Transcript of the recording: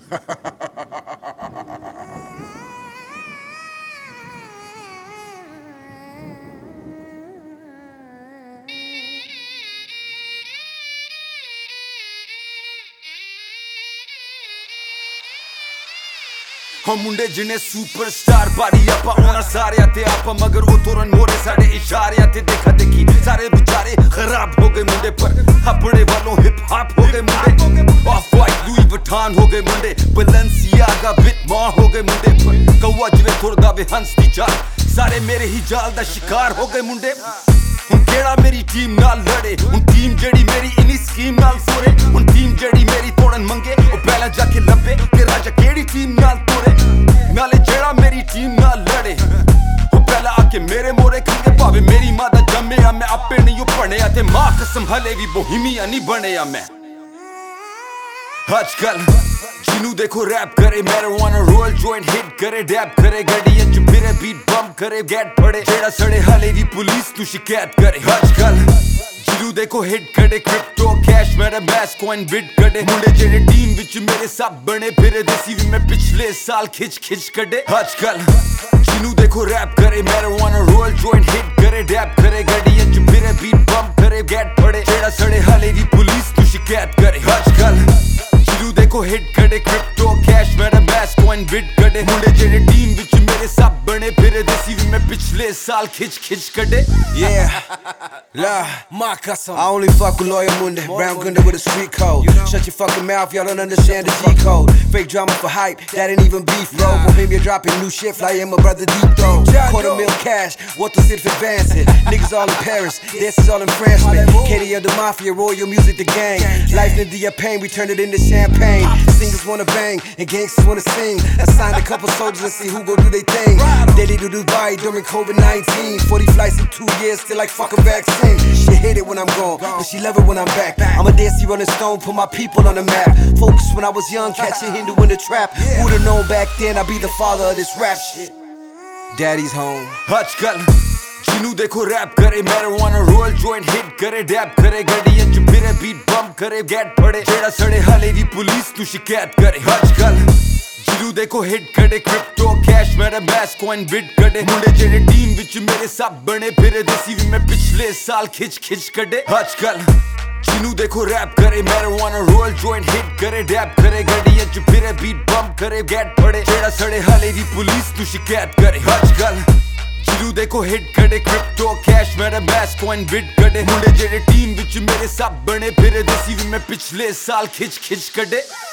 हम मुंडे जिन्हें सुपरस्टार बारी आपा होना सारे आते आपा मगर वो तोरन मोरे साढ़े इशारे आते देखा देखी सारे बेचारे खराब हो गए मुंडे पर अपने वालों हिप हॉप हो गए मुंडे ऑफ वाइट लुई वुइटन हो गए मुंडे बलेंसियागा बिटमा हो गए मुंडे पर कौवा जिवे थोड़ा वे हंस दी चाल सारे मेरे ही जाल दा शिकार हो गए मुंडे हुन केड़ा मेरी टीम नाल लड़े हुन टीम जेड़ी मेरी इनी स्कीम नाल सोरे हुन टीम जेड़ी मेरी तोड़न मंगे ओ पहला जाके लब्बे कि राजा केड़ी टीम नाल तोड़े नाले जेड़ा मेरी टीम नाल लड़े ओ पहला आके मेरे मोरे खंगे भावे मेरी मां दा जम्मेया मैं आपे नहीं पढ़ने ते मां कसम हले भी बोहिमिया नहीं बनेया मैं आजकल जिनू देखो रैप करे मैरिजुआना रोल जॉइंट हिट करे डैप करे गड्डियां च फिरे बीट बम करे गेट पड़े जेड़ा सड़े हाले दी पुलिस तू शिकायत करे आजकल जिनू देखो हिट करे क्रिप्टो कैश मेरा मैस कॉइन बिट करे मुंडे जेड़े टीम विच मेरे सब बने फिरे देसी भी मैं पिछले साल खिच खिच कड़े आजकल जिनू देखो रैप करे मैरिजुआना रोल जॉइंट हिट करे डैप करे गड्डियां च फिरे बीट बम करे गेट पड़े जेड़ा सड़े हाले दी पुलिस तू शिकायत करे आजकल जिनू देखो हिट करे क्रिप्टो कैश मेरा मैस कॉइन बिट करे मुंडे जेड़े टीम विच मेरे सब बने फिरे देसी भी मैं पिछले साल खिच खिच कड़े Yeah, la, मां कसम I only fuck with Lawyer Munde, Brown Gunda with a street code. Shut your fucking mouth, y'all don't understand the G code. Fake drama for hype, that ain't even beef, bro. Bohemia dropping new shit, fly in my brother deep throw. $250,000 cash, what the shit advancing? Niggas all in Paris, this is all in France, man. Katie of the Mafia, royal music, the gang. Life into your pain, we turn it into champagne. Singers wanna bang, and gangsters wanna sing. I signed a couple soldiers and see who gon' do they thing. Daily to Dubai during COVID-19. 40 flights in 2 years, still like fuck a vaccine. She hate it when I'm gone, but she love it when I'm back. I'm a dancey running stone, put my people on the map. Focus when I was young, catching Hindu in the trap. Who'da known back then I'd be the father of this rap shit. Daddy's home. आजकल जिनू देखो rap करे marijuana roll joint hit करे dab करे गड्डियां च फिरे beat बम करे gate पड़े जेड़ा सड़े हाले दी पुलिस तू शिकायत करे आजकल जिनू देखो हिट करे क्रिप्टो कैश मेरा मैस कॉइन बिट करे मुंडे जेड़े टीम विच मेरे सब बने फिरे देसी भी मैं पिछले साल खिच खिच कड़े आजकल जिनू देखो रैप करे मैरिजुआना रोल जॉइंट हिट करे डैप करे गड्डियां च फिरे बीट बम करे गेट पड़े जेड़ा सड़े हाले दी पुलिस तू शिकायत करे आजकल जिनू देखो हिट करे क्रिप्टो कैश मेरा मैस कॉइन बिट करे मुंडे जेड़े टीम विच मेरे सब बने फिरे देसी भी मैं पिछले साल खिच खिच कड़े